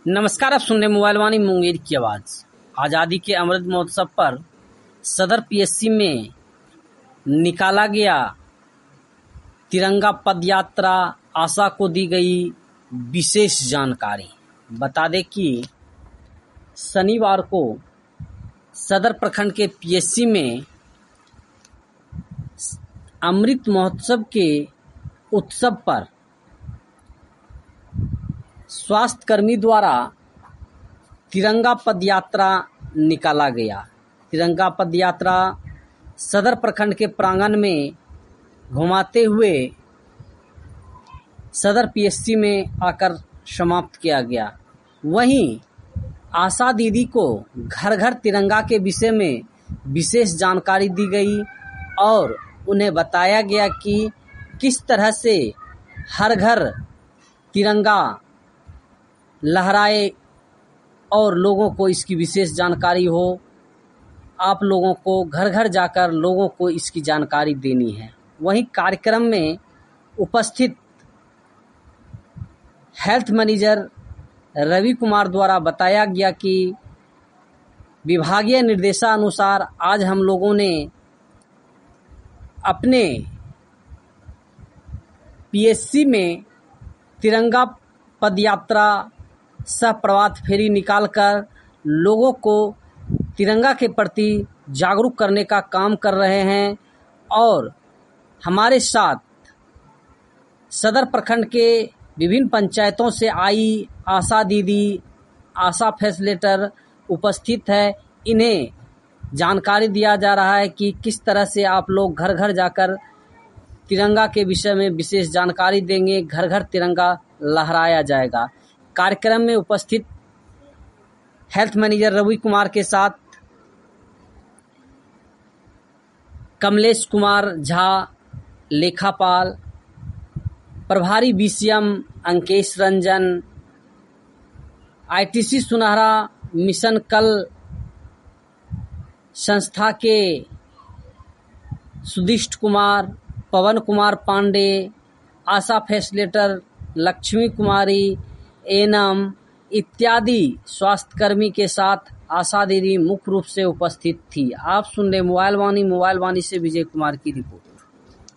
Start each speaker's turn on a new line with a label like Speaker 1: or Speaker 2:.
Speaker 1: नमस्कार, आप सुन रहे मोबाइल वाणी मुंगेर की आवाज़। आज़ादी के अमृत महोत्सव पर सदर पीएससी में निकाला गया तिरंगा पदयात्रा, आशा को दी गई विशेष जानकारी। बता दें कि शनिवार को सदर प्रखंड के पीएससी में अमृत महोत्सव के उत्सव पर स्वास्थ्य कर्मी द्वारा तिरंगा पदयात्रा निकाला गया। तिरंगा पदयात्रा सदर प्रखंड के प्रांगण में घुमाते हुए सदर पीएससी में आकर समाप्त किया गया। वहीं आशा दीदी को घर घर तिरंगा के विषय में विशेष जानकारी दी गई और उन्हें बताया गया कि किस तरह से हर घर तिरंगा लहराए और लोगों को इसकी विशेष जानकारी हो। आप लोगों को घर घर जाकर लोगों को इसकी जानकारी देनी है। वहीं कार्यक्रम में उपस्थित हेल्थ मैनेजर रवि कुमार द्वारा बताया गया कि विभागीय निर्देशानुसार आज हम लोगों ने अपने पीएससी में तिरंगा पदयात्रा सह प्रभात फेरी निकालकर लोगों को तिरंगा के प्रति जागरूक करने का काम कर रहे हैं। और हमारे साथ सदर प्रखंड के विभिन्न पंचायतों से आई आशा दीदी, आशा फैसिलिटेटर उपस्थित है। इन्हें जानकारी दिया जा रहा है कि किस तरह से आप लोग घर घर जाकर तिरंगा के विषय में विशेष जानकारी देंगे, घर घर तिरंगा लहराया जाएगा। कार्यक्रम में उपस्थित हेल्थ मैनेजर रवि कुमार के साथ कमलेश कुमार झा, लेखापाल, प्रभारी BCM Ankesh Ranjan, ITC Sunhara mission Kal संस्था के सुदिष्ट कुमार, पवन कुमार पांडे, आशा फैसिलिटेटर लक्ष्मी कुमारी, एनम इत्यादि स्वास्थ्यकर्मी के साथ आशा दीदी मुख्य रूप से उपस्थित थी। आप सुन रहे मोबाइल वाणी से विजय कुमार की रिपोर्ट।